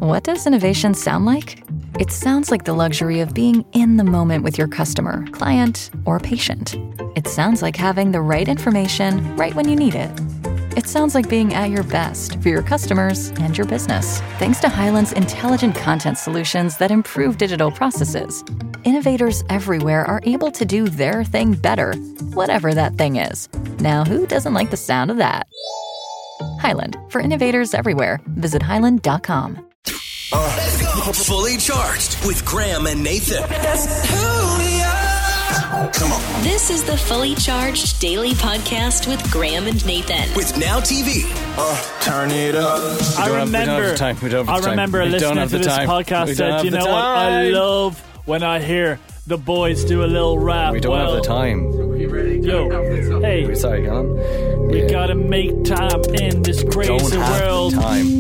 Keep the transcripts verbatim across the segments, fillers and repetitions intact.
What does innovation sound like? It sounds like the luxury of being in the moment with your customer, client, or patient. It sounds like having the right information right when you need it. It sounds like being at your best for your customers and your business. Thanks to Hyland's intelligent content solutions that improve digital processes, innovators everywhere are able to do their thing better, whatever that thing is. Now, who doesn't like the sound of that? Hyland, for innovators everywhere. Visit hyland dot com. Uh, let's go. Fully Charged with Graham and Nathan. That's who we are. Come on. This is the Fully Charged Daily Podcast with Graham and Nathan. With Now T V. Uh, turn it up. I remember. I remember listening to this podcast. Said, you know what? I love when I hear the boys do a little rap. We don't well, have the time. Are we ready? Yo, hey. We're sorry, go on. We yeah. gotta make time in this crazy don't have world. The time.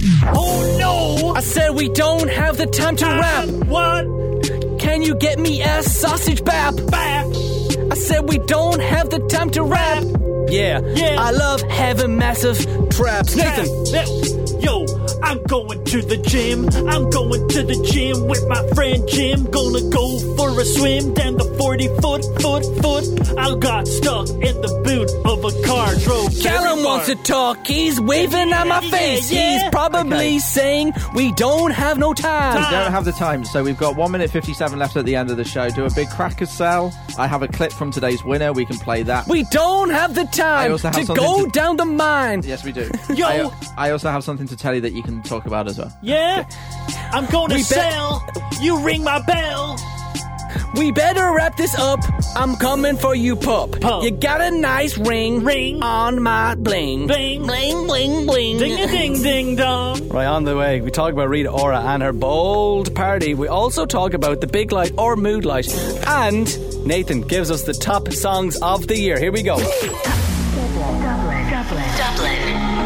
Oh no! I said we don't have the time to time. rap. What? Can you get me a sausage bap? Bap. I said we don't have the time to rap. Yeah, yeah. I love having massive traps. Nathan. Yeah. Yo, I'm going to the gym. I'm going to the gym with my friend Jim. Gonna go for a swim down the forty foot, foot, foot. I got stuck in the boot of a car. Drove. Callum wants to talk. He's waving yeah, at my yeah, face. yeah. He's probably okay. saying we don't have no time. We don't have the time, so we've got one minute fifty-seven left at the end of the show. Do a big crackers sell. I have a clip from today's winner. We can play that. We don't have the time to go to... down the mine. Yes, we do. Yo, I, I also have something to tell you that you can talk about as well. Yeah, okay. I'm going to we sell. Be- you ring my bell. We better wrap this up. I'm coming for you, pup. pup. You got a nice ring, ring on my bling, bling, bling, bling, bling. Ding a ding ding dong. Right on the way, we talk about Rita Ora and her bold party. We also talk about the big light or mood light, and Nathan gives us the top songs of the year. Here we go. Dublin, Dublin, Dublin.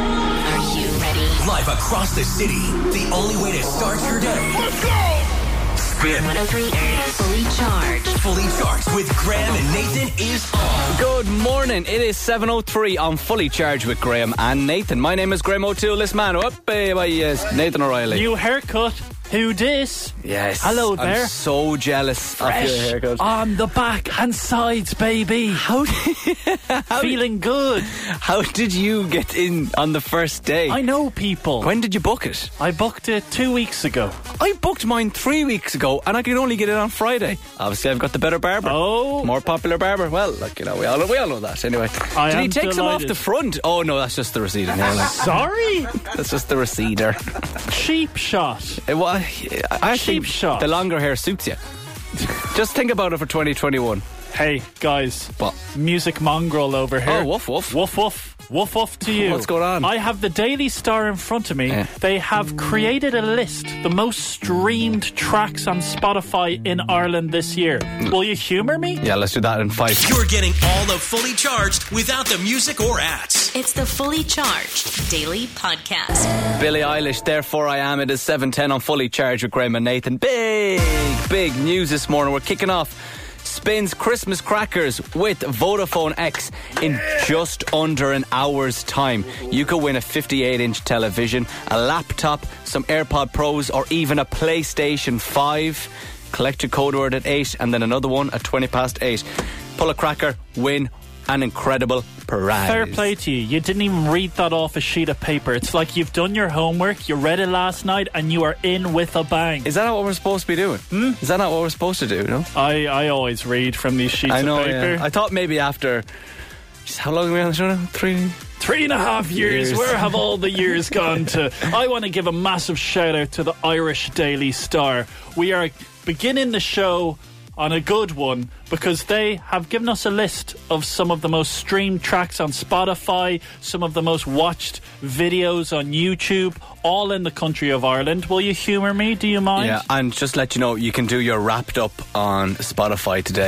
Are you ready? Live across the city, the only way to start your day. Let's go! Spin. one oh three Fully Charged. Fully Charged with Graham and Nathan is on. Good morning. It is seven oh three on Fully Charged with Graham and Nathan. My name is Graham O'Toole. This man up, baby, yes, Nathan O'Reilly. New haircut. Who dis? Yes. Hello there. I'm so jealous Fresh of your haircut. On the back and sides, baby. How, did, how Feeling did, good. How did you get in on the first day? I know people. When did you book it? I booked it two weeks ago. I booked mine three weeks ago and I could only get it on Friday. Obviously, I've got the better barber. Oh. More popular barber. Well, like, you know, we all, we all know that. Anyway. I did am he take delighted. some off the front? Oh, no, that's just the receding hair. Sorry? That's just the receder. Cheap shot. It was... I Cheap shot. The longer hair suits you. Just think about it for twenty twenty-one. Hey, guys. What? Music mongrel over here. Oh, woof, woof. Woof, woof. Woof, woof to you. What's going on? I have the Daily Star in front of me. Yeah. They have created a list, the most streamed tracks on Spotify in Ireland this year. Will you humour me? Yeah, let's do that in five. You're getting all of Fully Charged without the music or ads. It's the Fully Charged Daily Podcast. Billie Eilish, Therefore I Am. It is seven ten on Fully Charged with Graham and Nathan. Big, big news this morning. We're kicking off Spin's Christmas crackers with Vodafone X in just under an hour's time. You could win a fifty-eight inch television, a laptop, some AirPod Pros, or even a PlayStation five. Collect your code word at eight and then another one at twenty past eight. Pull a cracker, win an incredible prize. Fair play to you. You didn't even read that off a sheet of paper. It's like you've done your homework, you read it last night, and you are in with a bang. Is that not what we're supposed to be doing? Hmm? Is that not what we're supposed to do, no? I, I always read from these sheets I know, of paper. Yeah. I thought maybe after... Just how long are we on the show now? Three... Three and a half years. years. Where have all the years gone to? I want to give a massive shout out to the Irish Daily Star. We are beginning the show on a good one because they have given us a list of some of the most streamed tracks on Spotify, some of the most watched videos on YouTube, all in the country of Ireland. Will you humour me? Do you mind? Yeah, and just let you know, you can do your wrapped up on Spotify today.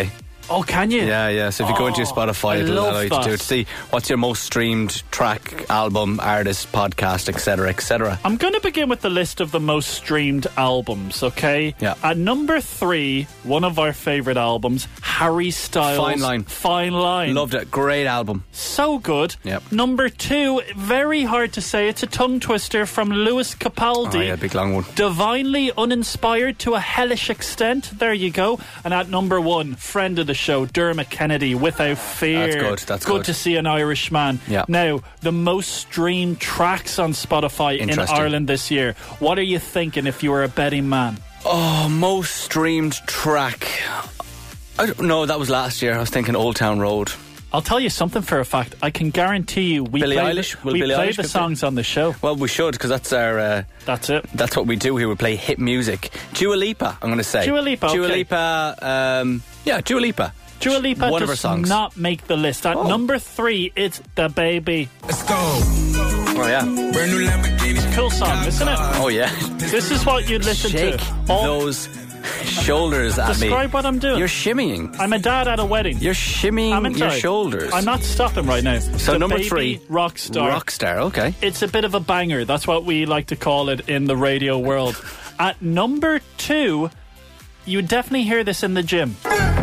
Oh, can you? Yeah, yeah. So if you go into your Oh, Spotify, I it'll love allow you to that. do it. See what's your most streamed track, album, artist, podcast, et cetera, et cetera. I'm going to begin with the list of the most streamed albums, okay? Yeah. At number three, one of our favourite albums, Harry Styles' Fine Line. Fine Line. Loved it. Great album. So good. Yep. Number two, very hard to say, it's a tongue twister from Lewis Capaldi. Oh yeah, big long one. Divinely Uninspired to a Hellish Extent. There you go. And at number one, friend of the show, Dermot Kennedy, Without Fear. That's good, that's good good. to see an Irishman. Yeah. Now, the most streamed tracks on Spotify in Interesting. Ireland this year. What are you thinking if you were a betting man? Oh, most streamed track. I don't know. That was last year. I was thinking Old Town Road. I'll tell you something for a fact. I can guarantee you we Billie play, Eilish? the, Will we Billie play Eilish the be songs on the show. Well, we should, because that's our. Uh, That's it. That's what we do here. We play hit music. Dua Lipa, I'm going to say. Dua Lipa, Dua okay. Lipa. Um, yeah, Dua Lipa. Dua Lipa One of her does songs. not make the list. At Oh. number three, it's The Baby. Let's go. Oh yeah. Brand new Lamborghini. Cool song, isn't it? Oh yeah. This is what you'd listen Shake to. All- those shoulders at me. Describe what I'm doing. You're shimmying. I'm a dad at a wedding. You're shimmying I'm your inside. shoulders. I'm not stopping right now. So The number Baby, three, Rockstar. Rockstar. Okay. It's a bit of a banger. That's what we like to call it in the radio world. At number two, you would definitely hear this in the gym.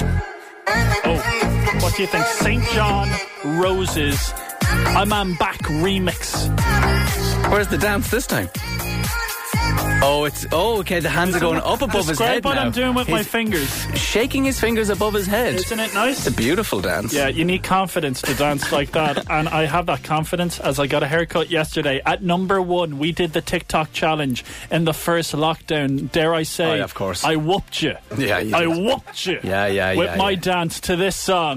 Oh, what do you think? Saint John Roses, I'm on back remix. Where's the dance this time? Oh, it's oh okay. The hands are going up above his Describe head what now. I'm doing with my He's fingers. shaking his fingers above his head. Isn't it nice? It's a beautiful dance. Yeah, you need confidence to dance like that. And I have that confidence as I got a haircut yesterday. At number one, we did the TikTok challenge in the first lockdown. Dare I say, Oh, yeah, of course. I whooped you. Yeah, you I did. whooped you. Yeah, yeah, With yeah, my yeah. dance to this song.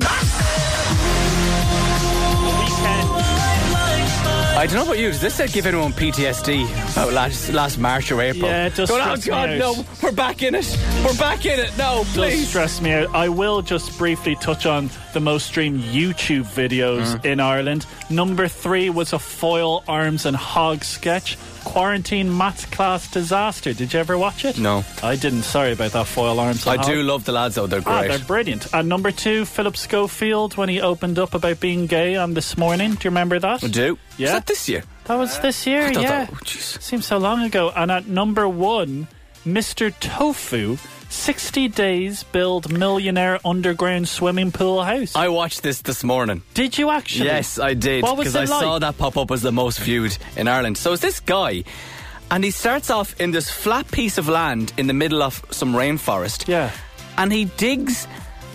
I don't know about you. Does this set give anyone P T S D about last last March or April? Yeah, it does Going, oh stress me God, out. no! We're back in it. We're back in it. No, Does please. stress me out. I will just briefly touch on the most streamed YouTube videos Mm. in Ireland. Number three was a foil arms and hog sketch. Quarantine maths class disaster. Did you ever watch it? No. I didn't. Sorry about that foil arms. I and do hog. love the lads though. They're Ah, great. they're brilliant. And number two, Philip Schofield, when he opened up about being gay on This Morning. Do you remember that? I do. Yeah. Was that this year? That was this year, I thought yeah. that- oh, jeez. Seems so long ago. And at number one, Mister Tofu, sixty days build millionaire underground swimming pool house. I watched this this morning. Did you actually? Yes, I did. What was Because it I like? saw that pop up as the most viewed in Ireland. So it's this guy, and he starts off in this flat piece of land in the middle of some rainforest. Yeah. And he digs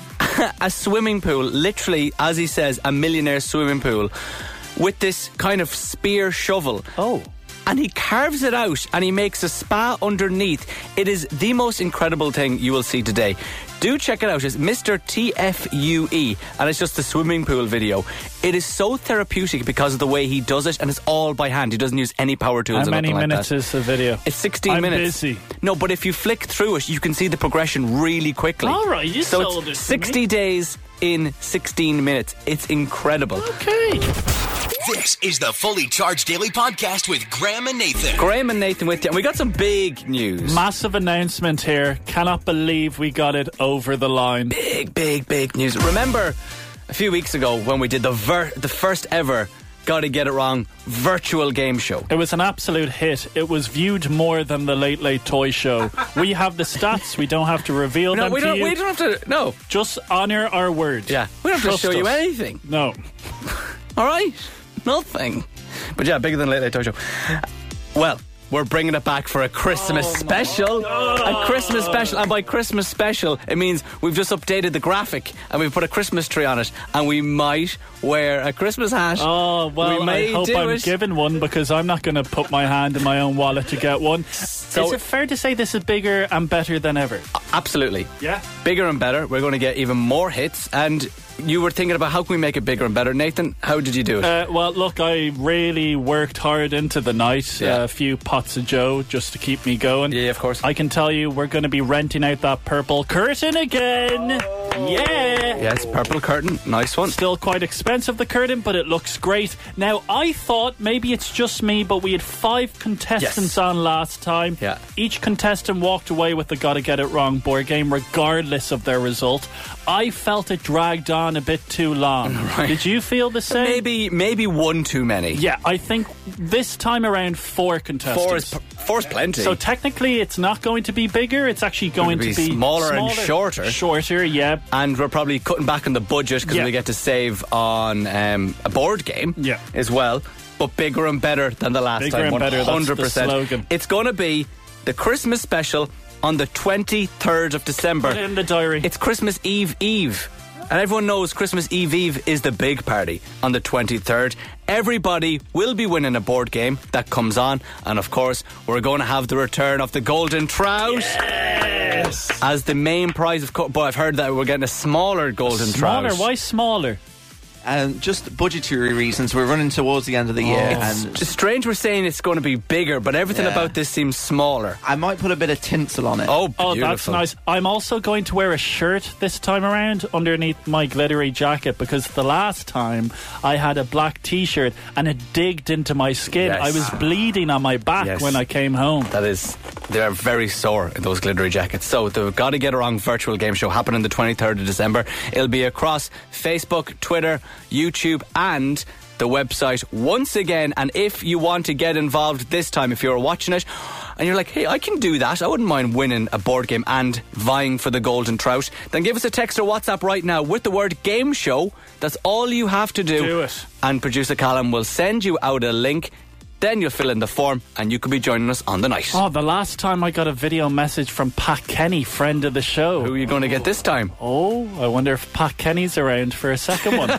a swimming pool, literally, as he says, a millionaire swimming pool, with this kind of spear shovel. Oh. And he carves it out and he makes a spa underneath. It is the most incredible thing you will see today. Do check it out. It's Mister T F U E, and it's just a swimming pool video. It is so therapeutic because of the way he does it, and it's all by hand. He doesn't use any power tools How or many nothing like minutes that. is the video? It's sixteen I'm minutes. busy. No, but if you flick through it, you can see the progression really quickly. All right, you so sold it's it to me. sixty days in sixteen minutes. It's incredible. Okay. This is the Fully Charged Daily Podcast with Graham and Nathan. Graham and Nathan with you, and we got some big news. Massive announcement here. Cannot believe we got it over the line. Big, big, big news. Remember a few weeks ago when we did the ver- the first ever Gotta Get It Wrong virtual game show? It was an absolute hit. It was viewed more than the Late Late Toy Show. We have the stats. We don't have to reveal No, them we to don't. you. We don't have to. No. Just honour our word. Yeah, we don't have Trust to show you us. anything. No. All right, nothing. But yeah, bigger than Late Late Toy Show. Well, we're bringing it back for a Christmas Oh, special. A Christmas special. And by Christmas special, it means we've just updated the graphic and we've put a Christmas tree on it. And we might wear a Christmas hat. Oh, well, we may I hope do I'm it. given one because I'm not going to put my hand in my own wallet to get one. So- Is it fair to say this is bigger and better than ever? Absolutely. Yeah. Bigger and better. We're going to get even more hits. And you were thinking about how can we make it bigger and better. Nathan, how did you do it? Uh, well, look, I really worked hard into the night. Yeah. Uh, a few pots of Joe just to keep me going. Yeah, of course. I can tell you we're going to be renting out that purple curtain again. Yeah. Yes, purple curtain. Nice one. Still quite expensive, the curtain, but it looks great. Now, I thought maybe it's just me, but we had five contestants Yes. on last time. Yeah. Each contestant walked away with the Gotta Get It Wrong board game, regardless of their result. I felt it dragged on a bit too long. Right. Did you feel the same? Maybe maybe one too many. Yeah, I think this time around four contestants. Four is, four is plenty. So technically it's not going to be bigger, it's actually going It'll to be be smaller and shorter. Shorter, yeah. and we're probably cutting back on the budget because Yeah. we get to save on um, a board game Yeah. as well. But bigger and better than the last Bigger time. and better, that's the one hundred percent. slogan. It's going to be the Christmas special on the twenty-third of December. Put it in the diary. It's Christmas Eve Eve. And everyone knows Christmas Eve Eve is the big party on the twenty-third. Everybody will be winning a board game that comes on. And of course, we're going to have the return of the Golden Trout. Yes. As the main prize of co- but I've heard that we're getting a smaller Golden Smaller? Trout. Why smaller? And just budgetary reasons, we're running towards the end of the year, It's and just strange we're saying it's going to be bigger, but everything Yeah. about this seems smaller. I might put a bit of tinsel on it. Oh, Oh, beautiful. that's nice. I'm also going to wear a shirt this time around underneath my glittery jacket because the last time I had a black t-shirt and it digged into my skin. Yes. I was bleeding on my back Yes. when I came home. That is, they're very sore in those glittery jackets. So the Gotta Get It Wrong virtual game show happening the twenty-third of December. It'll be across Facebook, Twitter, YouTube, and the website once again. And if you want to get involved this time, if you're watching it and you're like, hey, I can do that, I wouldn't mind winning a board game and vying for the Golden Trout, then give us a text or WhatsApp right now with the word game show. That's all you have to do. Do it. And producer Callum will send you out a link. Then you'll fill in the form and you could be joining us on the night. Oh, the last time I got a video message from Pat Kenny, friend of the show. Who are you going to get this time? Oh, I wonder if Pat Kenny's around for a second one.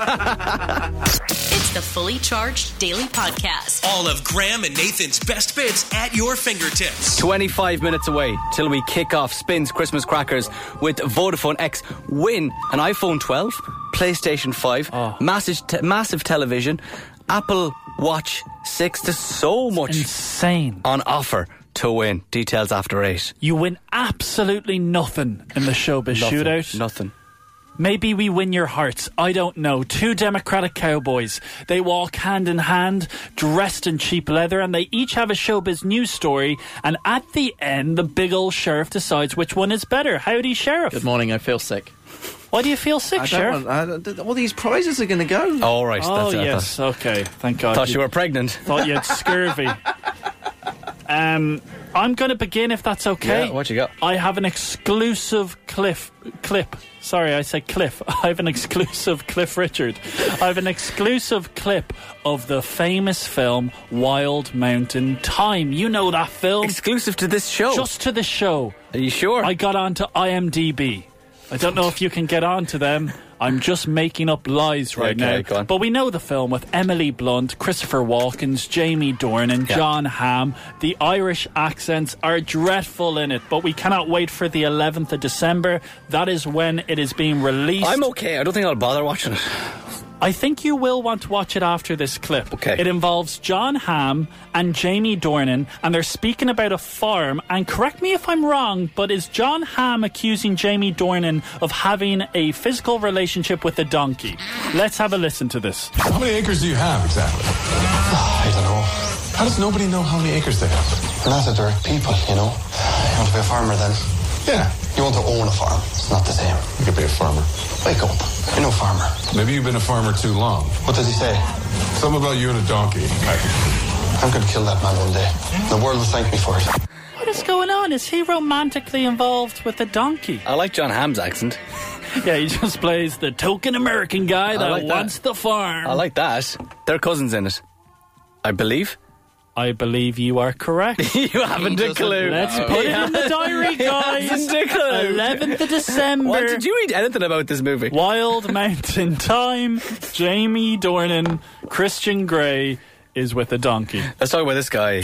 It's the Fully Charged Daily Podcast. All of Graham and Nathan's best bits at your fingertips. twenty-five minutes away till we kick off Spins Christmas Crackers with Vodafone X. Win an iPhone twelve, PlayStation five, Oh. massive, te- massive television, Apple Watch six. There's so much Insane. on offer to win. Details after eight. You win absolutely nothing in the showbiz Nothing, shootout. Nothing. Maybe we win your hearts. I don't know. Two Democratic cowboys. They walk hand in hand, dressed in cheap leather, and they each have a showbiz news story. And at the end, the big old sheriff decides which one is better. Howdy, Sheriff. Good morning, I feel sick. Why do you feel sick, I Sheriff? don't want, I don't, all these prizes are going to go. All right. oh, that's it. yes. Okay. Thank God. I thought you were pregnant. Thought you had scurvy. Um, I'm going to begin, if that's okay. Yeah, what you got? I have an exclusive cliff, clip. Sorry, I said Cliff. I have an exclusive Cliff Richard. I have an exclusive clip of the famous film Wild Mountain Thyme. You know that film. Exclusive to this show. Just to the show. Are you sure? I got onto I M D B. I don't know if you can get onto them. I'm just making up lies right Okay, go now. on. But we know the film with Emily Blunt, Christopher Walken, Jamie Dornan, Yeah. John Hamm. The Irish accents are dreadful in it, but we cannot wait for the eleventh of December. That is when it is being released. I'm okay. I don't think I'll bother watching it. I think you will want to watch it after this clip. Okay. It involves John Hamm and Jamie Dornan, and they're speaking about a farm. And correct me if I'm wrong, but is John Hamm accusing Jamie Dornan of having a physical relationship with a donkey? Let's have a listen to this. How many acres do you have exactly? I don't know. How does nobody know how many acres they have? We're not a direct people, you know. You want to be a farmer then? Yeah, You want to own a farm. It's not the same. you could be a farmer. Wake up. You're no farmer. Maybe you've been a farmer too long. What does he say? Something about you and a donkey. I'm going to kill that man one day. The world will thank me for it. What is going on? Is he romantically involved with a donkey? I like John Hamm's accent. Yeah, he just plays the token American guy that like that. wants the farm. I like that. They're cousins in it, I believe. I believe you are correct. You haven't a clue. Let's put it in the diary, guys. haven't a clue. eleventh of December. What, did you read anything about this movie? Wild Mountain Thyme. Jamie Dornan, Christian Grey is with a donkey. Let's talk about this guy.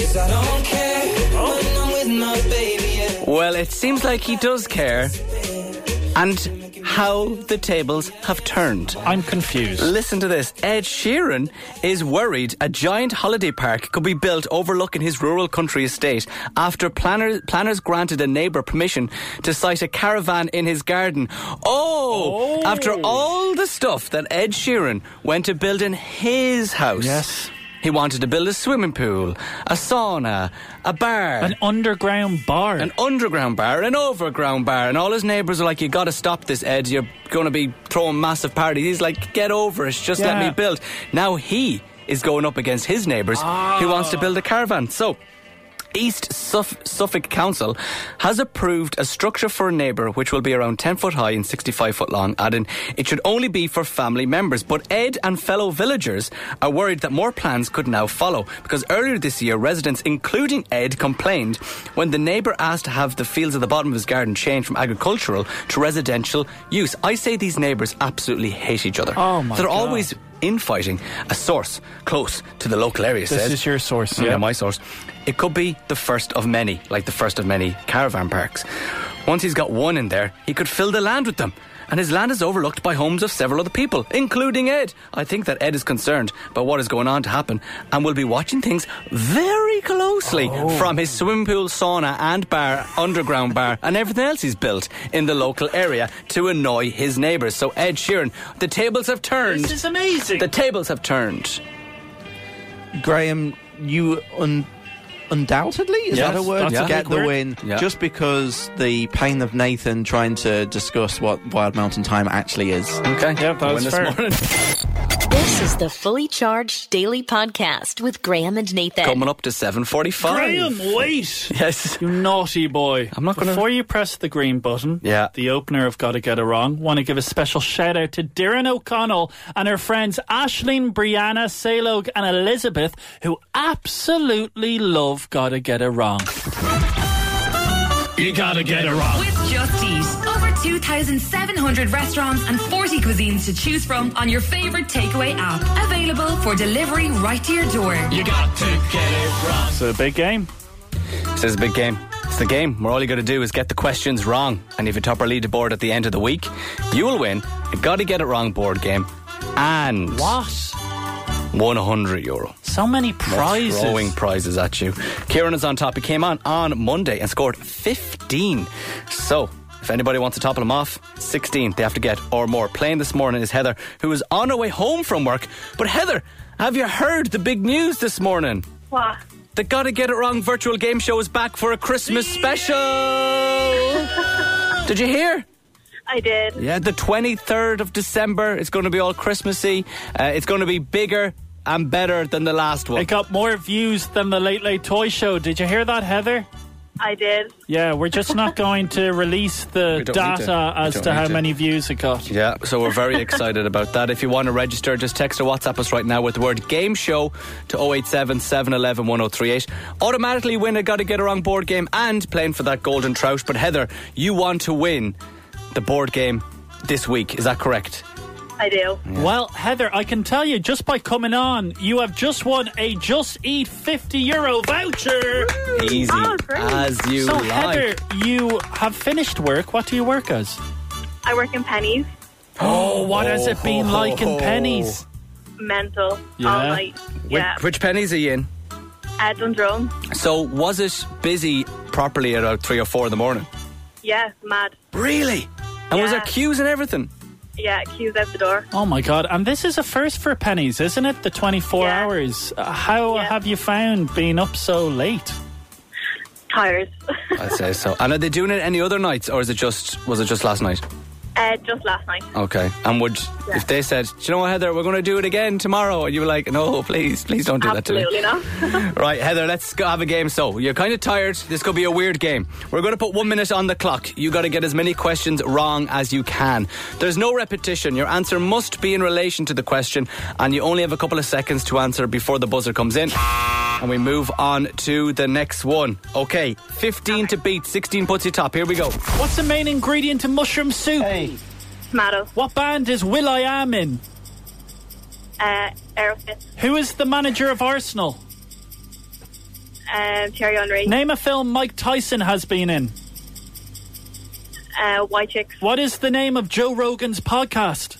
Well, it seems like he does care. And how the tables have turned. I'm confused. Listen to this. Ed Sheeran is worried a giant holiday park could be built overlooking his rural country estate after planners, planners granted a neighbour permission to site a caravan in his garden. Oh, Oh. After all the stuff that Ed Sheeran went to build in his house. Yes. He wanted to build a swimming pool, a sauna, a bar. An underground bar. An underground bar, an overground bar, and all his neighbours are like, you gotta stop this, Ed, you're gonna be throwing massive parties. He's like, get over it, just let Yeah. me build. Now he is going up against his neighbours who wants to build a caravan. So East Suff- Suffolk Council has approved a structure for a neighbour which will be around ten foot high and sixty-five foot long, adding it should only be for family members. But Ed and fellow villagers are worried that more plans could now follow, because earlier this year residents, including Ed, complained when the neighbour asked to have the fields at the bottom of his garden changed from agricultural to residential use. I say these neighbours absolutely hate each other. Oh my They're God. always infighting. A source close to the local area This says... is your source, Yeah, yeah. my source. It could be the first of many, like the first of many caravan parks. Once he's got one in there, he could fill the land with them. And his land is overlooked by homes of several other people, including Ed. I think that Ed is concerned about what is going on to happen and will be watching things very closely from his swimming pool, sauna and bar, underground bar, and everything else he's built in the local area to annoy his neighbours. So Ed Sheeran, the tables have turned. This is amazing. The tables have turned. Graham, you un- undoubtedly, is Yes, that a word, that's to a get big the word. win, Yeah. just because the pain of Nathan trying to discuss what Wild Mountain Time actually is. Okay. Yeah, that was Win this fair. morning. This is the Fully Charged Daily Podcast with Graham and Nathan. Coming up to seven forty-five. Graham, wait. Yes. You naughty boy. I'm not gonna- Before you press the green button, Yeah. the opener of Gotta Get It Wrong, want to give a special shout out to Darren O'Connell and her friends Aisling, Brianna, Salog and Elizabeth, who absolutely love Gotta Get It Wrong. You gotta get it wrong. With Just Eat, over two thousand seven hundred restaurants and forty cuisines to choose from on your favourite takeaway app. Available for delivery right to your door. You got to get it wrong. It's a big game. This is a big game. It's the game where all you got to do is get the questions wrong. And if you top our leaderboard at the end of the week, you will win a Gotta Get It Wrong board game and What? one hundred euro. So many prizes. Throwing prizes at you. Kieran is on top. He came on on Monday and scored fifteen. So, if anybody wants to topple him off, sixteen they have to get or more. Playing this morning is Heather, who is on her way home from work. But Heather, have you heard the big news this morning? What? The Gotta Get It Wrong virtual game show is back for a Christmas special. Did you hear? I did. Yeah, the twenty-third of December. It's going to be all Christmassy. Uh, it's going to be bigger and better than the last one. It got more views than the Late Late Toy Show. Did you hear that, Heather? I did. Yeah, we're just not going to release the We don't need data to. We as don't to need how to. many views it got. Yeah, so we're very excited about that. If you want to register, just text or WhatsApp us right now with the word game show to oh eight seven, seven one one, one oh three eight. Automatically win a Gotta Get It Wrong board game and playing for that golden trout. But Heather, you want to win the board game this week, is that correct? I do. Well, Heather, I can tell you just by coming on, you have just won a Just Eat fifty euro voucher. Easy Oh, great. as you So, like. Heather, you have finished work. What do you work as? I work in Pennies. Oh, what has it been like in Pennies? Mental. Yeah. All night. Which, Yeah. which pennies are you in? Uh, Dundrum. So was it busy properly at about three or four in the morning? Yeah, mad. Really? And was Yeah. there queues and everything? Yeah, queues out the door. Oh my God! And this is a first for Pennies, isn't it? The twenty-four Yeah. hours. Uh, how Yeah. have you found being up so late? Tired. I'd say so. And are they doing it any other nights, or is it just was it just last night? uh, just last night. Okay. And would Yeah. if they said, do you know what, Heather, we're going to do it again tomorrow, and you were like, no, please, please don't do Absolutely that to me. not. Right, Heather, let's go have a game. So you're kind of tired. This could be a weird game. We're going to put one minute on the clock. You got to get as many questions wrong as you can. There's no repetition. Your answer must be in relation to the question, and you only have a couple of seconds to answer before the buzzer comes in. And we move on to the next one. Okay, fifteen to beat, sixteen puts you top. Here we go. What's the main ingredient in mushroom soup? Tomato. What band is Will I Am in? Uh, Aerosmith. Who is the manager of Arsenal? Um, Thierry Henry. Name a film Mike Tyson has been in. Uh, White Chicks. What is the name of Joe Rogan's podcast?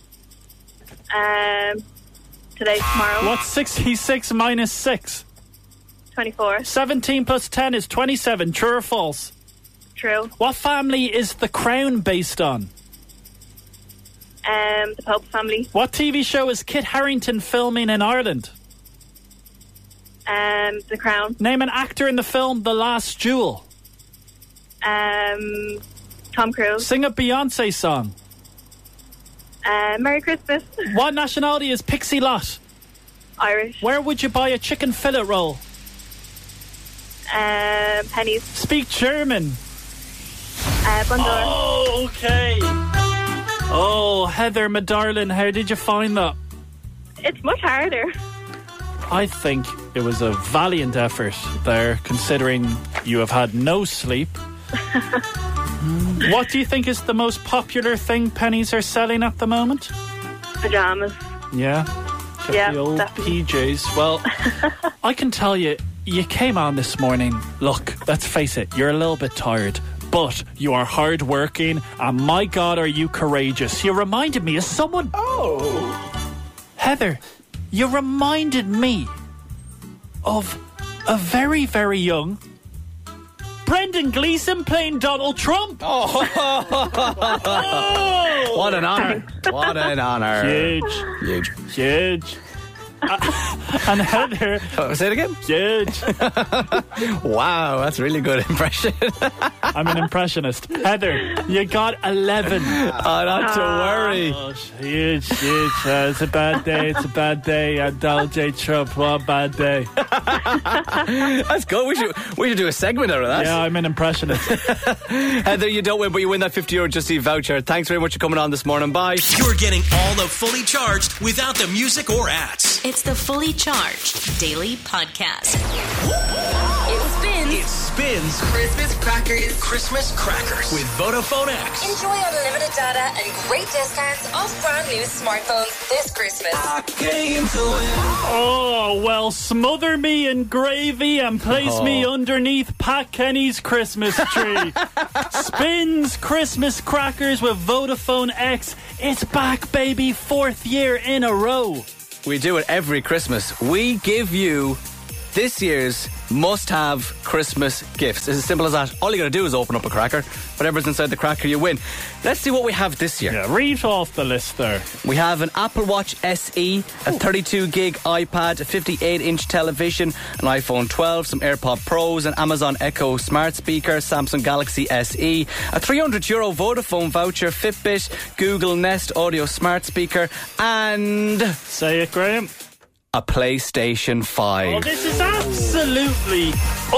Um, today, tomorrow. What's sixty-six minus six? twenty-four. seventeen plus ten is twenty-seven. True or false? True. What family is The Crown based on? Um, the Pope family. What T V show is Kit Harington filming in Ireland? Um, The Crown. Name an actor in the film The Last Duel. Um, Tom Cruise. Sing a Beyonce song. Uh, Merry Christmas. What nationality is Pixie Lott? Irish. Where would you buy a chicken fillet roll? Um, pennies. Speak German. Uh, bonjour. Oh, okay. Oh, Heather, my darling, how did you find that? It's much harder. I think it was a valiant effort there, considering you have had no sleep. What do you think is the most popular thing pennies are selling at the moment? Pajamas. Yeah? Get Yeah, the old definitely. P Js. Well, I can tell you, you came on this morning. Look, let's face it, you're a little bit tired. But you are hardworking, and my God, are you courageous. You reminded me of someone. Oh. Heather, you reminded me of a very, very young Brendan Gleeson playing Donald Trump. Oh. Oh. What an honour. What an honour. Huge. Huge. Huge. Uh, and Heather. Oh, say it again. Huge. Wow, that's a really good impression. I'm an impressionist. Heather, you got eleven. Oh, not to worry. Oh, huge, huge. Uh, it's a bad day. It's a bad day. And Donald J. Trump, what a bad day. That's good. We should we should do a segment out of that. Yeah, I'm an impressionist. Heather, you don't win, but you win that fifty euro Just Eat voucher. Thanks very much for coming on this morning. Bye. You're getting all of Fully Charged without the music or ads. It's the Fully Charged Daily Podcast. It spins. It spins Christmas crackers. Christmas crackers with Vodafone X. Enjoy unlimited data and great discounts off brand new smartphones this Christmas. I came to win. Oh, well, smother me in gravy and place Oh. me underneath Pat Kenny's Christmas tree. Spins Christmas crackers with Vodafone X. It's back, baby. Fourth year in a row. We do it every Christmas. We give you this year's must-have Christmas gifts. It's as simple as that. All you got to do is open up a cracker. Whatever's inside the cracker, you win. Let's see what we have this year. Yeah, read off the list there. We have an Apple Watch S E, a thirty-two gig iPad, a fifty-eight inch television, an iPhone twelve, some AirPod Pros, an Amazon Echo smart speaker, Samsung Galaxy S E, a three hundred euro Vodafone voucher, Fitbit, Google Nest Audio smart speaker, and... Say it, Graham. A PlayStation five. Oh, this is absolutely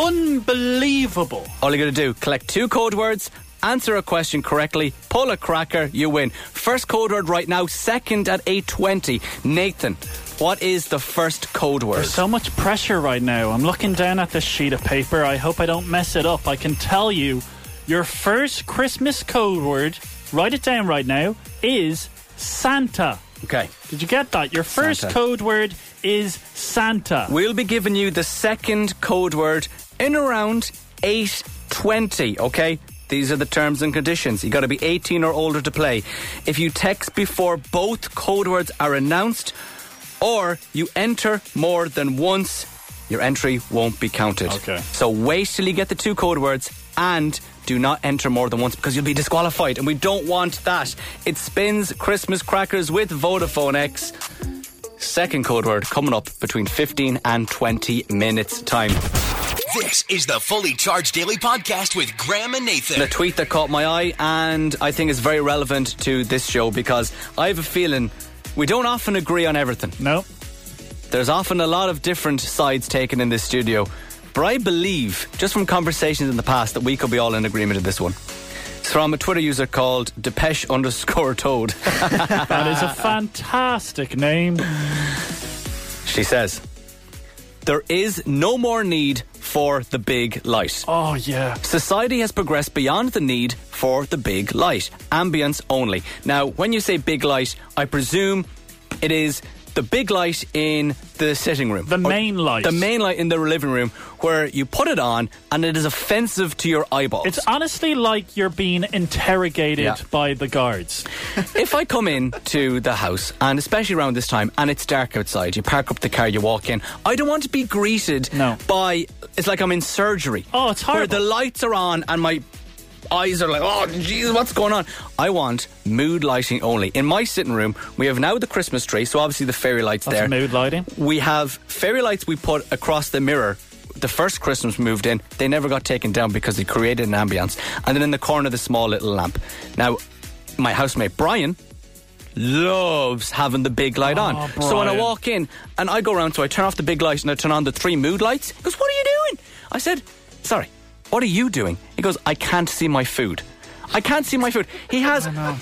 unbelievable. All you got to do, collect two code words, answer a question correctly, pull a cracker, you win. First code word right now, second at eight twenty. Nathan, what is the first code word? There's so much pressure right now. I'm looking down at this sheet of paper. I hope I don't mess it up. I can tell you your first Christmas code word, write it down right now, is Santa. Okay. Did you get that? Your first Santa. code word is Santa. We'll be giving you the second code word in around eight twenty, okay? These are the terms and conditions. You got to be eighteen or older to play. If you text before both code words are announced, or you enter more than once, your entry won't be counted. Okay. So wait till you get the two code words and do not enter more than once because you'll be disqualified, and we don't want that. It spins Christmas crackers with Vodafone X. Second code word coming up between fifteen and twenty minutes time. This is the Fully Charged Daily Podcast with Graham and Nathan. The tweet that caught my eye, and I think is very relevant to this show because I have a feeling we don't often agree on everything. No. There's often a lot of different sides taken in this studio. But I believe, just from conversations in the past, that we could be all in agreement in this one. It's from a Twitter user called Depeche underscore Toad. That is a fantastic name. She says, there is no more need for the big light. Oh, yeah. Society has progressed beyond the need for the big light. Ambience only. Now, when you say big light, I presume it is the big light in the sitting room. The main light. The main light in the living room, where you put it on and it is offensive to your eyeballs. It's honestly like you're being interrogated Yeah. by the guards. If I come in to the house, and especially around this time, and it's dark outside, you park up the car, you walk in, I don't want to be greeted No. by, it's like I'm in surgery. Oh, it's Where horrible. the lights are on and my eyes are like, oh, jeez, what's going on? I want mood lighting only. In my sitting room, we have now the Christmas tree, so obviously the fairy lights That's there. mood lighting. We have fairy lights we put across the mirror. The first Christmas we moved in, they never got taken down because they created an ambience. And then in the corner, the small little lamp. Now, my housemate Brian loves having the big light Oh, on. So when I Brian. walk in and I go around, so I turn off the big light and I turn on the three mood lights. He goes, what are you doing? I said, sorry, what are you doing? He goes, I can't see my food. I can't see my food. He has...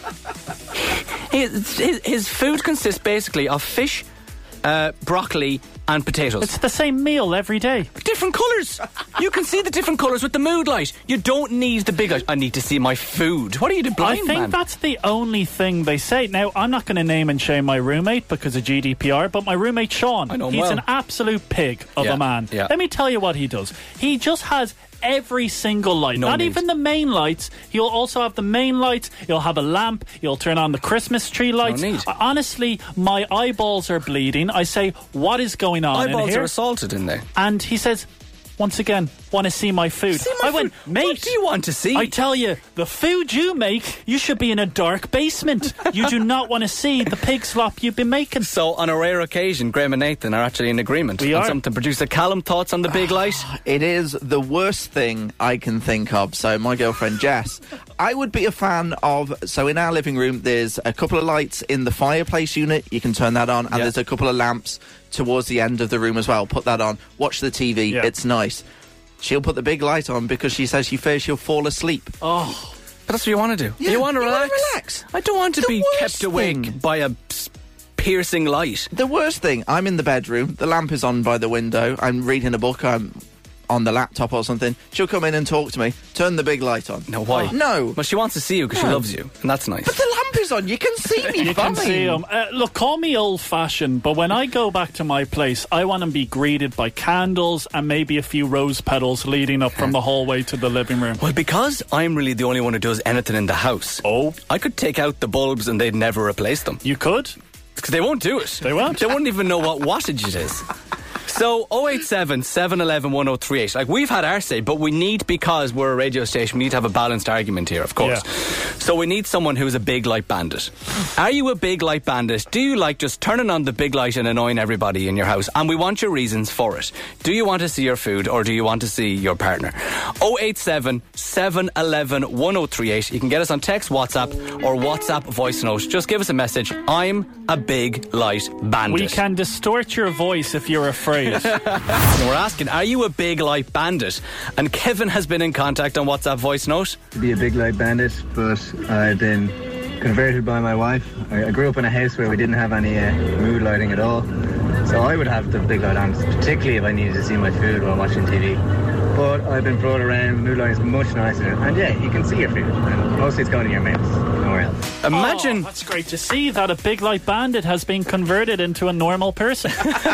His, his, his food consists basically of fish, uh, broccoli and potatoes. It's the same meal every day. Different colours. You can see the different colours with the mood light. You don't need the big light. I need to see my food. What are you doing, blind I think man? that's the only thing they say. Now, I'm not going to name and shame my roommate because of G D P R, but my roommate Sean, I know him he's well. an absolute pig of Yeah, a man. yeah. Let me tell you what he does. He just has every single light. No Not need. even the main lights. He'll also have the main lights. He'll have a lamp. He'll turn on the Christmas tree lights. need. I- Honestly, my eyeballs are bleeding. I say, what is going on in Eyeballs here? are assaulted in there. And he says, once again, want to see my food. See my I went, food? mate. What do you want to see? I tell you, the food you make, you should be in a dark basement. You do not want to see the pig slop you've been making. So, on a rare occasion, Graham and Nathan are actually in agreement We on are. something. Producer Callum, thoughts on the big light? It is the worst thing I can think of. So my girlfriend Jess, I would be a fan of, so in our living room there's a couple of lights in the fireplace unit, you can turn that on, and Yeah. there's a couple of lamps towards the end of the room as well. Put that on, watch the T V, Yeah. it's nice. She'll put the big light on because she says she fears she'll fall asleep. Oh, But that's what you want to do. Yeah, you want to you wanna relax. relax. I don't want to The be worst kept awake thing. by a s- piercing light. The worst thing, I'm in the bedroom, the lamp is on by the window, I'm reading a book, I'm on the laptop or something. She'll come in and talk to me, turn the big light on. No, why? No. Well, she wants to see you because she No. loves you, and that's nice. But the lamp is on, you can see me you fine. can see them. Uh, look, call me old-fashioned, but when I go back to my place, I want to be greeted by candles and maybe a few rose petals leading up from the hallway to the living room. Well, because I'm really the only one who does anything in the house, Oh, I could take out the bulbs and they'd never replace them. you could? Because they won't do it. They won't. They wouldn't even know what wattage it is. So, oh eight seven, seven one one, one oh three eight. Like, we've had our say, but we need, because we're a radio station, we need to have a balanced argument here, of course. Yeah. So we need someone who's a big light bandit. Are you a big light bandit? Do you like just turning on the big light and annoying everybody in your house? And we want your reasons for it. Do you want to see your food, or do you want to see your partner? oh eight seven, seven one one, one oh three eight. You can get us on text, WhatsApp, or WhatsApp voice note. Just give us a message. I'm a big light bandit. We can distort your voice if you're afraid. And we're asking, are you a big light bandit? And Kevin has been in contact on WhatsApp voice note. To be a big light bandit, but I've been converted by my wife. I, I grew up in a house where we didn't have any uh, mood lighting at all, so I would have the big light on, particularly if I needed to see my food while watching T V. But I've been brought around, mood lighting is much nicer, and yeah, you can see your food, and mostly it's going in your mouth, nowhere else. Imagine... Oh, that's great to see that a big light bandit has been converted into a normal person.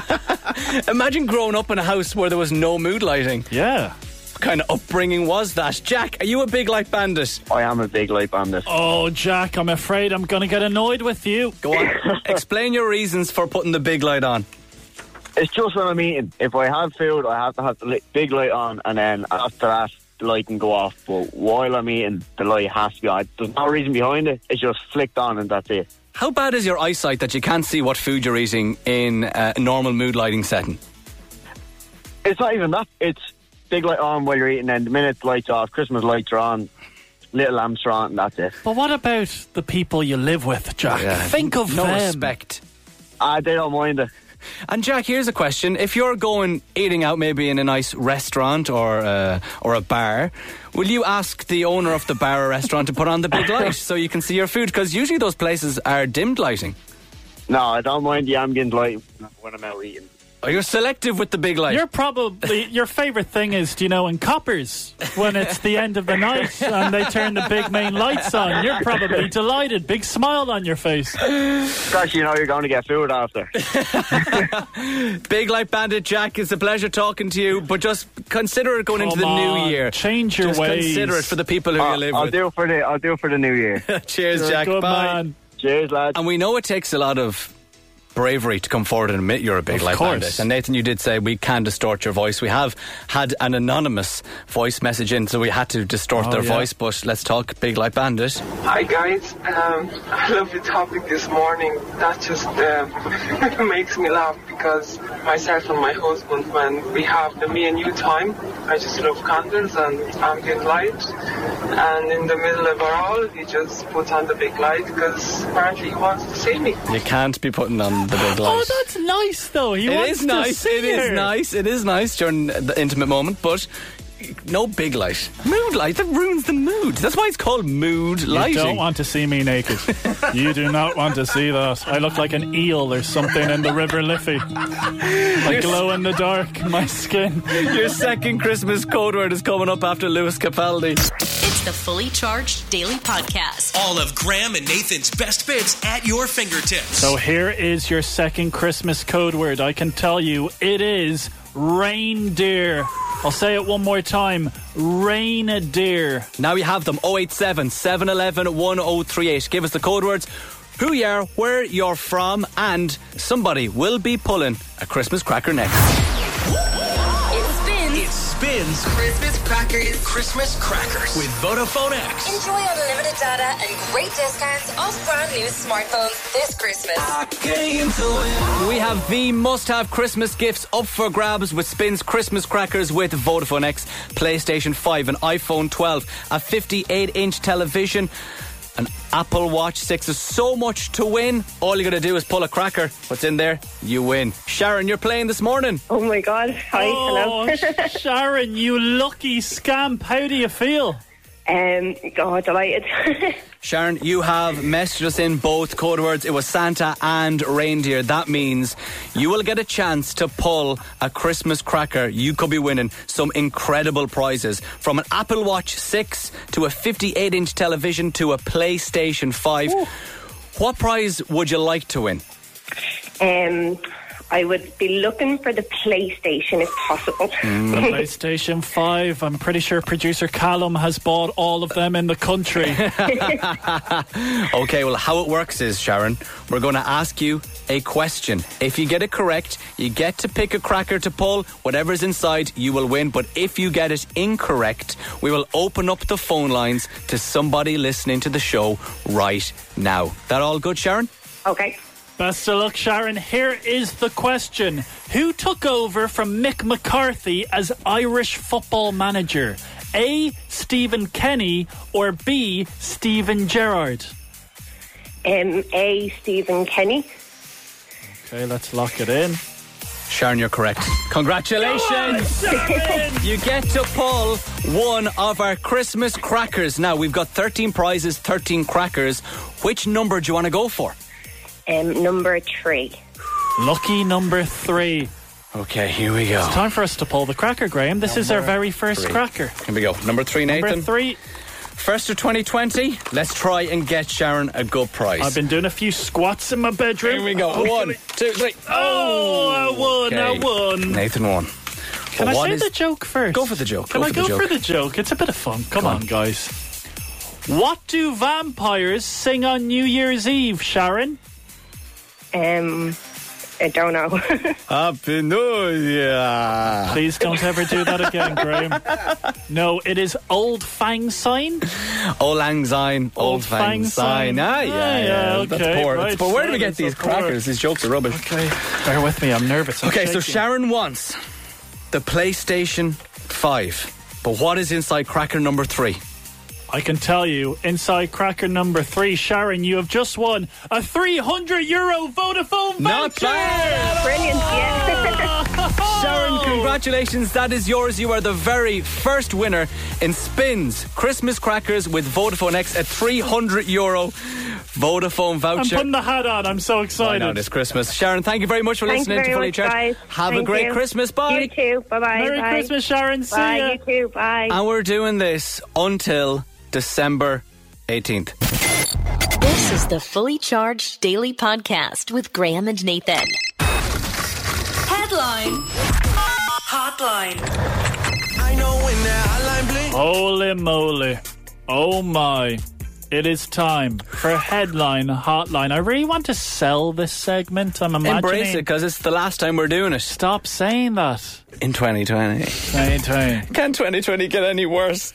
Imagine growing up in a house where there was no mood lighting. Yeah. What kind of upbringing was that? Jack, are you a big light bandit? I am a big light bandit. Oh, Jack, I'm afraid I'm going to get annoyed with you. Go on. Explain your reasons for putting the big light on. It's just when I'm eating. If I have food, I have to have the li- big light on, and then after that, the light can go off. But while I'm eating, the light has to be on. There's no reason behind it. It's just flicked on, and that's it. How bad is your eyesight that you can't see what food you're eating in a normal mood lighting setting? It's not even that. It's big light on while you're eating, and the minute the lights off, Christmas lights are on, little lamps are on, and that's it. But what about the people you live with, Jack? Yeah. Think of no them. respect. Ah, they don't mind it. And Jack, here's a question. If you're going eating out maybe in a nice restaurant or uh, or a bar, will you ask the owner of the bar or restaurant to put on the big light so you can see your food? Because usually those places are dimmed lighting. No, I don't mind the ambient light when I'm out eating. Oh, you're selective with the big light. You're probably, your favourite thing is, do you know, in Coppers, when it's the end of the night and they turn the big main lights on, you're probably delighted, big smile on your face. Because you know you're going to get food after. Big Light Bandit Jack, it's a pleasure talking to you, but just consider it going Come into the on, new year. change your just ways. Consider it for the people who I'll, you live I'll with. do it for the I'll do it for the new year. Cheers, You're a Jack. good Bye. man. Cheers, lads. And we know it takes a lot of bravery to come forward and admit you're a Big Of Light course. Bandit. And Nathan, you did say we can distort your voice. We have had an anonymous voice message in, so we had to distort Oh, their yeah. voice, but let's talk Big Light Bandit. Hi guys, um, I love the topic this morning. That just uh, makes me laugh because myself and my husband, when we have the me and you time, I just love candles and ambient light. And in the middle of it all, he just puts on the big light because apparently he wants to see me. You can't be putting on the big light. Oh, that's nice, though. He It wants is to nice. see It is her. nice. It is nice during the intimate moment, but no big light. Mood light, that ruins the mood. That's why it's called mood lighting. You don't want to see me naked. You do not want to see that. I look like an eel or something in the River Liffey. I glow in the dark, my skin. Your second Christmas code word is coming up after Lewis Capaldi. It's the Fully Charged Daily Podcast. All of Graham and Nathan's best bits at your fingertips. So here is your second Christmas code word. I can tell you it is reindeer. I'll say it one more time. Reindeer. Now you have them. oh eight seven, seven one one, one oh three eight. Give us the code words, who you are, where you're from, and somebody will be pulling a Christmas cracker next. It spins. It spins Christmas crackers. Christmas crackers with Vodafone X. Enjoy unlimited data and great discounts off brand new smartphones this Christmas. We have the must-have Christmas gifts up for grabs with Spins Christmas crackers with Vodafone X, PlayStation five, an iPhone twelve, a fifty-eight inch television, an Apple Watch six. There's so much to win. All you got to do is pull a cracker. What's in there? You win. Sharon, you're playing this morning. Oh my God. Hi, Oh, hello. Sharon, you lucky scamp. How do you feel? um, oh, delighted. Sharon, you have messaged us in both code words. It was Santa and reindeer. That means you will get a chance to pull a Christmas cracker. You could be winning some incredible prizes, from an Apple Watch six to a fifty-eight inch television to a PlayStation five. Ooh. What prize would you like to win? um, I would be looking for the PlayStation if possible. The PlayStation five. I'm pretty sure producer Callum has bought all of them in the country. Okay, well, how it works is, Sharon, we're going to ask you a question. If you get it correct, you get to pick a cracker to pull. Whatever's inside, you will win. But if you get it incorrect, we will open up the phone lines to somebody listening to the show right now. That all good, Sharon? Okay. Best of luck, Sharon. Here is the question. Who took over from Mick McCarthy as Irish football manager? A. Stephen Kenny or B. Stephen Gerrard? Um, A. Stephen Kenny. Okay, let's lock it in. Sharon, you're correct. Congratulations! You get to pull one of our Christmas crackers. Now, we've got thirteen prizes, thirteen crackers. Which number do you want to go for? Um, number three. Lucky number three. Okay, here we go. It's time for us to pull the cracker, Graham. This is our very first three. cracker. Here we go. Number three, Nathan. Number three. First of twenty twenty. Let's try and get Sharon a good prize. I've been doing a few squats in my bedroom. Here we go. Oh, One, two, three. Oh, I won, I Okay. won. Nathan won. Can But I what say is- the joke first? Go for the joke. Can Go I for go the joke. for the joke? It's a bit of fun. Come Go on, on. guys. What do vampires sing on New Year's Eve, Sharon? Um, I don't know. Happy New Year. Please don't ever do that again, Graham. No, it is Old Fang Syne. Old Lang Syne, Old Old Fang Fang Syne. Syne. Ah, yeah, Ah, yeah. yeah, That's okay, poor. right, That's poor. Where do we yeah, get these that's poor. crackers? These jokes are rubbish. Okay, bear with me. I'm nervous. I'm Okay, so shaking. Sharon wants the PlayStation five. But what is inside cracker number three? I can tell you, inside cracker number three, Sharon, you have just won a three hundred euro Vodafone Not voucher! bad. Brilliant, yeah. Sharon, congratulations. That is yours. You are the very first winner in Spins Christmas crackers with Vodafone X, a three hundred euro Vodafone I'm voucher. putting the hat on. I'm so Why excited. not this Christmas? Sharon, thank you very much for Thank you listening to very Fully much, Charged. guys. Have a Thank great you. Christmas. Bye. You too. Bye-bye. Merry Bye. Christmas, Sharon. See Bye. ya. You too. Bye. And we're doing this until December eighteenth. This is the Fully Charged Daily Podcast with Graham and Nathan. Headline. Hotline. I know when that hotline bling. Holy moly. Oh my. It is time for Headline Hotline. I really want to sell this segment. I'm imagining. Embrace it, because it's the last time we're doing it. Stop saying that. In twenty twenty. twenty twenty. Can twenty twenty get any worse?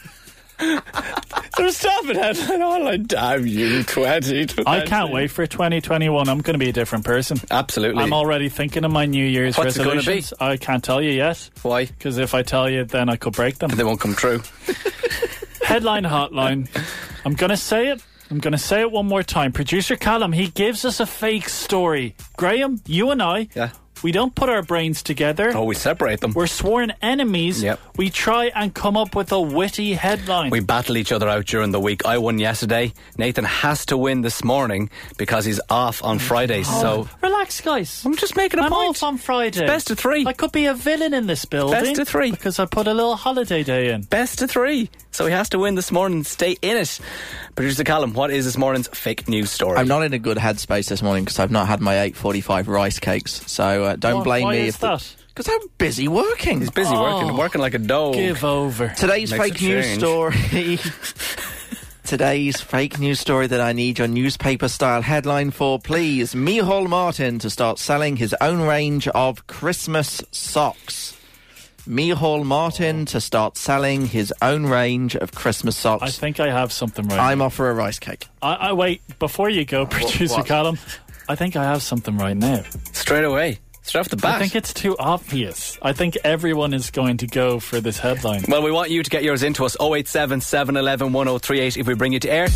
So stop it, Headline Hotline. Damn you, twenty twenty. I can't wait for twenty twenty-one. I'm going to be a different person. Absolutely. I'm already thinking of my New Year's What's it gonna resolutions. I can't tell you yet. Why? Because if I tell you, then I could break them. They won't come true. Headline Hotline. I'm going to say it. I'm going to say it one more time. Producer Callum, he gives us a fake story. Graham, you and I, Yeah. we don't put our brains together. Oh, we separate them. We're sworn enemies. Yep. We try and come up with a witty headline. We battle each other out during the week. I won yesterday. Nathan has to win this morning because he's off on Fridays. So Relax, guys. I'm just making a I'm point. off on Friday. It's best of three. I could be a villain in this building. Best of three. Because I put a little holiday day in. Best of three. So he has to win this morning and stay in it. Producer Callum, what is this morning's fake news story? I'm not in a good headspace this morning because I've not had my eight forty-five rice cakes. So uh, don't Why- blame why me is if that? because I'm busy working. He's busy Oh. working, working like a dog. Give over. Today's Makes fake a news change. story. Today's fake news story that I need your newspaper style headline for, please. Micheál Martin to start selling his own range of Christmas socks. Micheál Martin to start selling his own range of Christmas socks. I think I have something right. I'm off for a rice cake. I, I wait before you go, producer what? Callum. I think I have something right now. Straight away. Straight off the bat. I think it's too obvious. I think everyone is going to go for this headline. Well, we want you to get yours into us. oh eight seven, seven one one, one oh three eight. If we bring you to air,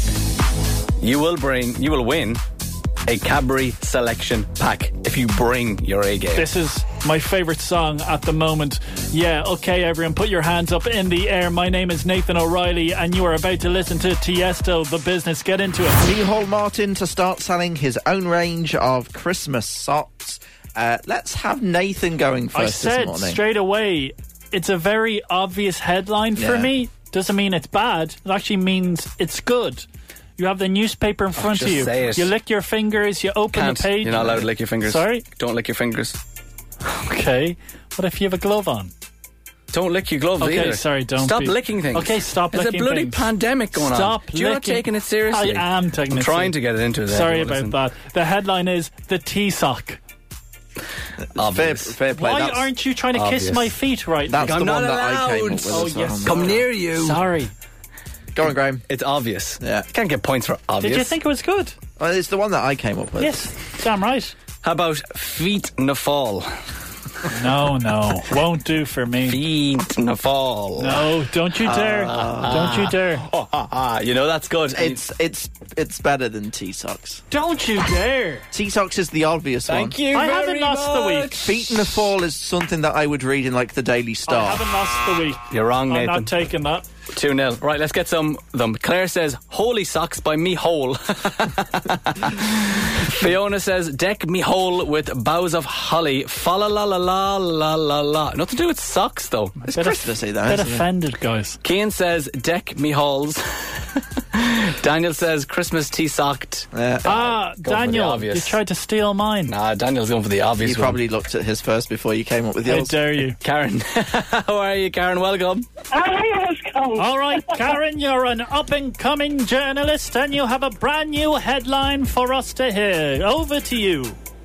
you will bring, you will win a Cadbury selection pack if you bring your A game. This is my favourite song at the moment. Yeah, okay, everyone, put your hands up in the air. My name is Nathan O'Reilly, and you are about to listen to Tiesto, The Business. Get into it. Micheál Martin to start selling his own range of Christmas socks. Uh, let's have Nathan going first I this said morning. straight away, it's a very obvious headline for Yeah. me. Doesn't mean it's bad. It actually means it's good. You have the newspaper in front of just you. say it. You lick your fingers, you open Can't. the page. You're not allowed to lick your fingers. Sorry? Don't lick your fingers. Okay. What if you have a glove on? Don't lick your gloves Okay, either. sorry, don't Stop be- licking things. Okay, stop There's licking a bloody things. pandemic going Stop on. You're not licking- taking it seriously. I am taking I'm it trying seriously. to get it into there. Sorry but about listen. that. The headline is The Tea Sock. Fair, Obvious. fair play. Why That's, aren't you trying to kiss obvious. my feet right that's now? the I'm one not that I came up allowed. with. Oh, as well. yes. Come near you. Sorry. Go on, Graham. It's obvious. Yeah. Can't get points for obvious. Did you think it was good? Well, it's the one that I came up with. Yes. Damn right. How about feet na fall? No, no. Won't do for me. Feet na fall. No, don't you dare. Don't you dare. Oh, ha, ha. You know that's good. It's it's it's better than T socks. Don't you dare. T socks is the obvious Thank one. you I very haven't lost the week. much. Feet in the fall is something that I would read in like the Daily I Star. haven't lost the week. You're wrong, I'm Nathan. not taking that. two nil. Right, let's get some of them. Claire says, Holy Socks by Me Hole. Fiona says, Deck me hole with boughs of holly. Fa la la la la la la la. Nothing to do with socks, though. It's Bit Christmassy, though. Bit isn't it? offended, guys. Cian says, Deck me halls. Daniel says, Christmas tea socked. Yeah. Ah, Go for the Daniel, obvious. you tried to steal mine. Nah, Daniel's going for the obvious You one. probably looked at his first before you came up with How yours. dare you? Karen. How are you, Karen? Welcome. All right, Karen, you're an up-and-coming journalist, and you have a brand new headline for us to hear. Over to you.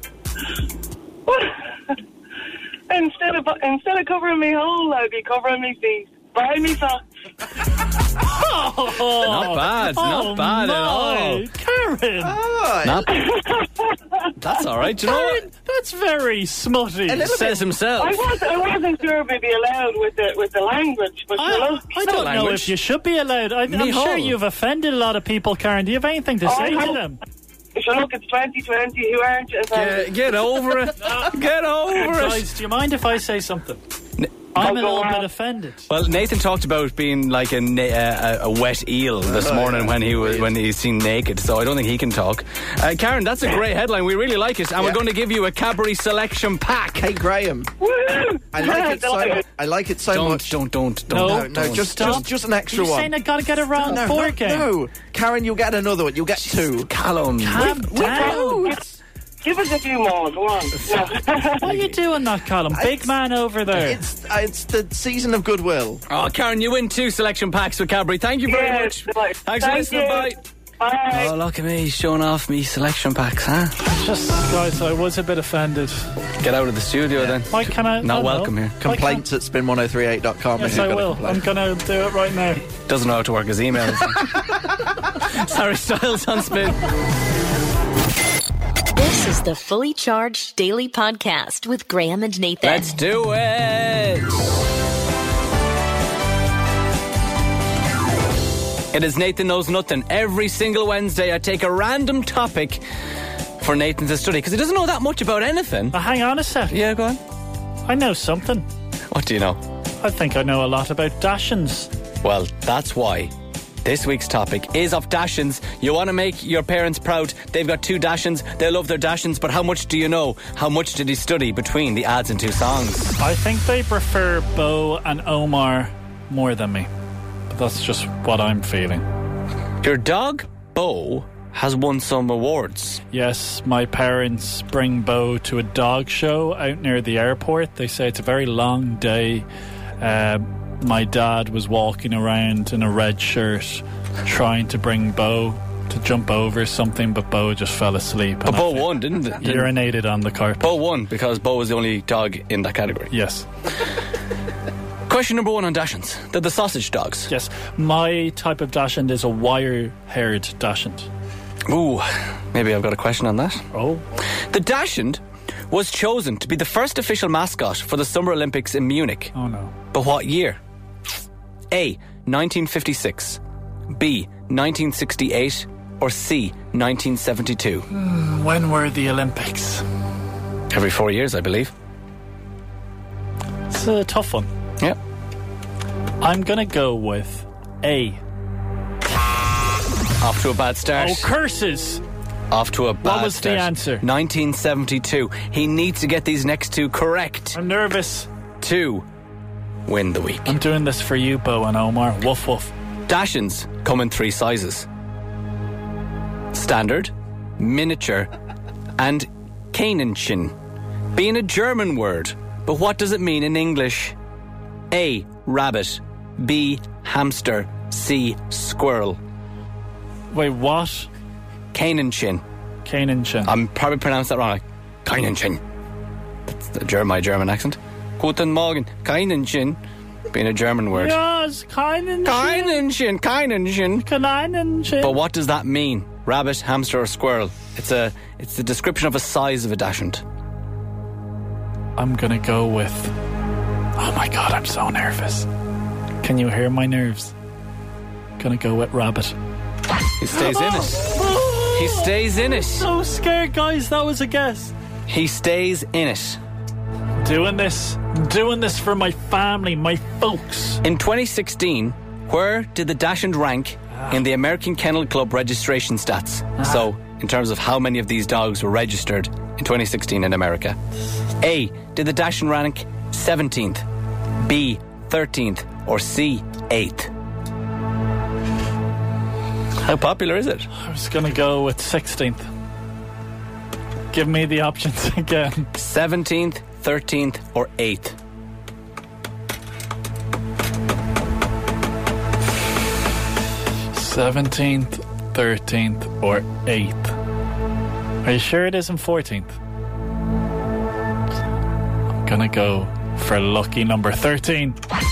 Instead of instead of covering me hole, I'd be covering me feet. Buy me socks. Oh, Not bad. oh Not bad my. at all. Karen. Oh, Not That's all right. Do you know Karen, what? that's very smutty. It says himself. I was I wasn't sure if it'd be allowed with the with the language, but you I, know. I don't know language. if you should be allowed. I, I'm Me sure hole. you've offended a lot of people, Karen. Do you have anything to Oh, say I to hope- them? If you look, it's twenty twenty. Who aren't you? Get, get over it. Get over it. Guys, do you mind if I say something? I'm a little bit offended. Well, Nathan talked about being like a, na- uh, a wet eel this morning when he was when he's seen naked, so I don't think he can talk. Uh, Karen, that's a great headline. We really like it, and Yeah. we're going to give you a Cadbury selection pack. Hey, Graham. I like it so. I like it so don't, much. Don't, don't, No, don't. No, no, just, just, just an extra You're one. saying I gotta get it wrong no, four no, again. no, Karen, you'll get another one. You'll get two. Callum. Calm down. Give us a few more, go on. What are you doing, that Colin? Big man over there. It's uh, it's the season of goodwill. Oh, Karen, you win two selection packs with Cadbury. Thank you very Yes, much. right. Thanks for Thank listening. you. Bye. Bye. Oh, look at me showing off me selection packs, huh? Just, guys, I was a bit offended. Get out of the studio then. Why can I? Not I welcome know. here. Complaints at spin one oh three eight dot com. Yes, I will. I'm gonna do it right now. Doesn't know how to work his emails. Sorry, Styles on Spin. This is the Fully Charged Daily Podcast with Graham and Nathan. Let's do it. It is Nathan Knows Nothing. Every single Wednesday I take a random topic for Nathan to study because he doesn't know that much about anything. But hang on a sec. Yeah, go on. I know something. What do you know? I think I know a lot about Dachshunds. Well, that's why this week's topic is of Dachshunds. You want to make your parents proud. They've got two Dachshunds. They love their Dachshunds. But how much do you know? How much did he study between the ads and two songs? I think they prefer Bo and Omar more than me. But that's just what I'm feeling. Your dog, Bo, has won some awards. Yes, my parents bring Bo to a dog show out near the airport. They say it's a very long day. Uh, my dad was walking around in a red shirt trying to bring Bo to jump over something, but Bo just fell asleep. But Bo won, didn't it? Urinated on the carpet. Bo won because Bo was the only dog in that category. Yes. Question number one on Dachshunds. They're the sausage dogs. Yes. My type of Dachshund is a wire-haired Dachshund. Ooh, maybe I've got a question on that. Oh. The Dachshund was chosen to be the first official mascot for the Summer Olympics in Munich. Oh, no. But what year? A. nineteen fifty-six, B. nineteen sixty-eight, or C. nineteen seventy-two? Hmm, when were the Olympics? Every four years, I believe. It's a tough one. Yeah. I'm going to go with A. Off to a bad start. Oh, curses! Off to a bad What was start. the answer? nineteen seventy-two. He needs to get these next two correct. I'm nervous. Two. Win the week. I'm doing this for you, Bo and Omar. Woof woof. Dachshunds come in three sizes: standard, miniature, and Kaninchen. Being a German word, but what does it mean in English? A. Rabbit, B. Hamster, C. Squirrel. Wait, what? Kaninchen. Kaninchen. I'm probably pronounced that wrong. Like, Kaninchen. That's the German, my German accent. Guten Morgen. Kaninchen. Being a German word. Yes, Kaninchen. Kaninchen. Kaninchen. Kaninchen. But what does that mean? Rabbit, hamster, or squirrel? It's a. It's the description of a size of a Dachshund. I'm gonna go with... Oh my god, I'm so nervous. Can you hear my nerves? Gonna go with rabbit. He stays in it. He stays in it. So scared, guys. That was a guess. He stays in it. Doing this. Doing this for my family, my folks. In twenty sixteen, where did the Dachshund rank in the American Kennel Club registration stats? So, in terms of how many of these dogs were registered in twenty sixteen in America. A. Did the Dachshund rank seventeenth, B. thirteenth, or C. eighth? How popular is it? I was gonna go with sixteenth. Give me the options again. seventeenth, thirteenth, or eighth? seventeenth, thirteenth, or eighth. Are you sure it isn't fourteenth? I'm gonna go for lucky number thirteen.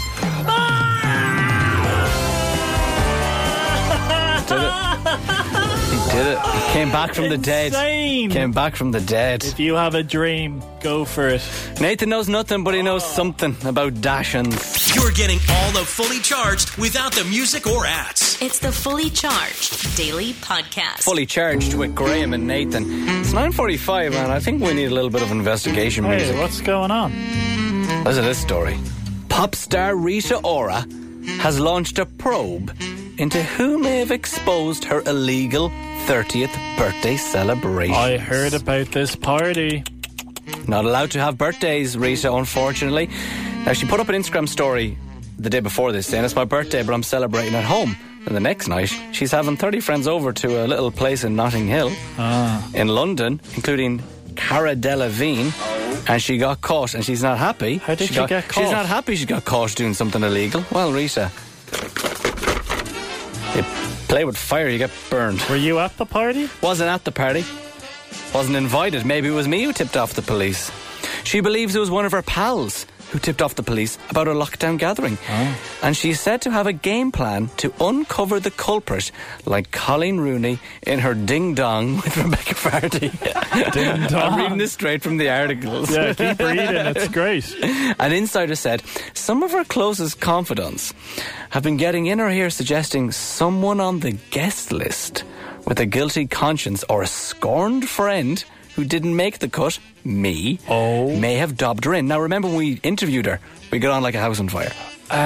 Did it. He did it. He came back from the dead. Insane. Came back from the dead. If you have a dream, go for it. Nathan knows nothing, but he knows something about Dachshunds. You're getting all the Fully Charged without the music or ads. It's the Fully Charged Daily Podcast. Fully Charged with Graham and Nathan. It's nine forty-five, man. I think we need a little bit of investigation Hey, music. what's going on? Listen to this story. Pop star Rita Ora has launched a probe into who may have exposed her illegal thirtieth birthday celebration. I heard about this party. Not allowed to have birthdays, Rita, unfortunately. Now, she put up an Instagram story the day before this saying, it's my birthday, but I'm celebrating at home. And the next night, she's having thirty friends over to a little place in Notting Hill ah. in London, including Cara Delevingne. And she got caught, and she's not happy. How did she, she got, get caught? She's not happy she got caught doing something illegal. Well, Rita, you play with fire, you get burned. Were you at the party? Wasn't at the party. Wasn't invited. Maybe it was me who tipped off the police. She believes it was one of her pals who tipped off the police about a lockdown gathering. Oh. And she's said to have a game plan to uncover the culprit, like Colleen Rooney in her Ding Dong with Rebecca Fardy. Ding Dong. I'm reading this straight from the articles. Yeah, keep reading, it's great. An insider said some of her closest confidants have been getting in her ear suggesting someone on the guest list with a guilty conscience or a scorned friend who didn't make the cut, me, oh. may have dobbed her in. Now, remember when we interviewed her, we got on like a house on fire.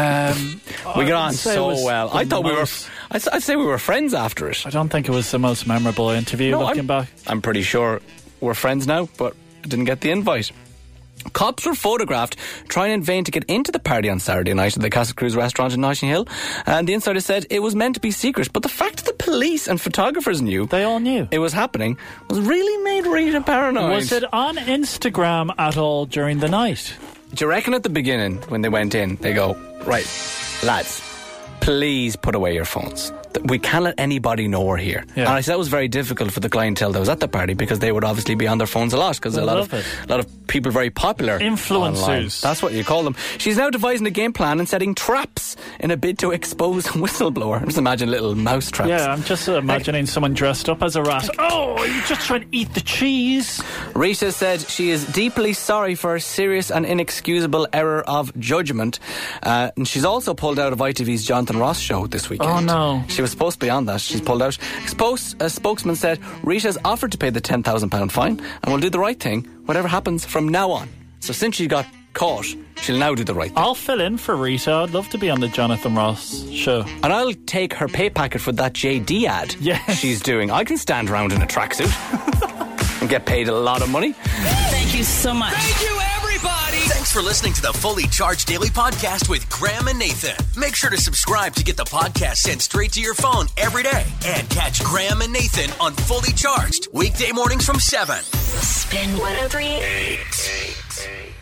Um, we I got on so well. I thought most... we were. I'd, I'd say we were friends after it. I don't think it was the most memorable interview. No, looking I'm, back, I'm pretty sure we're friends now, but I didn't get the invite. Cops were photographed trying in vain to get into the party on Saturday night at the Castle Cruise restaurant in Notting Hill, and the insider said it was meant to be secret, but the fact that the police and photographers knew they all knew it was happening was really made Rita paranoid. Was it on Instagram at all during the night? Do you reckon at the beginning when they went in they go, right, lads, please put away your phones, we can't let anybody know we're here. Yeah. And I said that was very difficult for the clientele that was at the party because they would obviously be on their phones a lot because a lot of it. a lot of people very popular influencers online. That's what you call them. She's now devising a game plan and setting traps in a bid to expose a whistleblower. Just imagine little mouse traps. Yeah, I'm just imagining like, someone dressed up as a rat. Oh, you're just trying to eat the cheese. Rita said she is deeply sorry for her serious and inexcusable error of judgment, uh, and she's also pulled out of I T V's Jonathan Ross show this weekend. Oh no. She was supposed to be on that. She's pulled out. Spokes, a spokesman said Rita's offered to pay the ten thousand pounds fine and will do the right thing whatever happens from now on. So since she got caught, she'll now do the right thing. I'll fill in for Rita. I'd love to be on the Jonathan Ross show. And I'll take her pay packet for that J D ad yes. she's doing. I can stand around in a tracksuit and get paid a lot of money. Thank you so much. Thank you, everybody. Thanks for listening to the Fully Charged Daily Podcast with Graham and Nathan. Make sure to subscribe to get the podcast sent straight to your phone every day. And catch Graham and Nathan on Fully Charged weekday mornings from seven. Spin one oh three. Eight.